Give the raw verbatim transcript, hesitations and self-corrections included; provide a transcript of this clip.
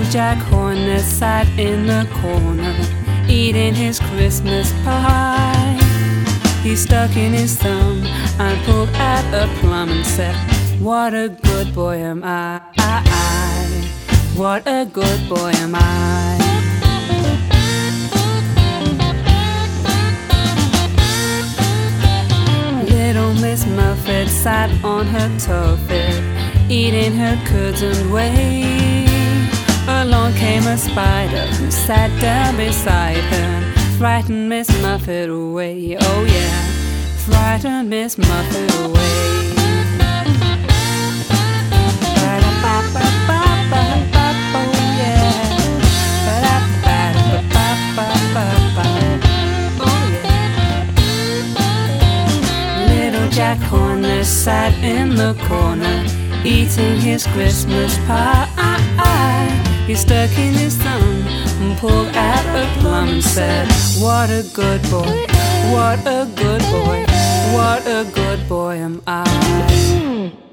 Jack Horner sat in the corner, eating his Christmas pie. He stuck in his thumb and pulled out a plum and said, "What a good boy am I, I, I. What a good boy am I." Little Miss Muffet sat on her tuffet, eating her curds and whey. Along came a spider who sat down beside her, frightened Miss Muffet away. Oh yeah, frightened Miss Muffet away. Jack Horner sat in the corner, eating his Christmas pie. He stuck in his thumb and pulled out a plum and said, "What a good boy, what a good boy, what a good boy am I."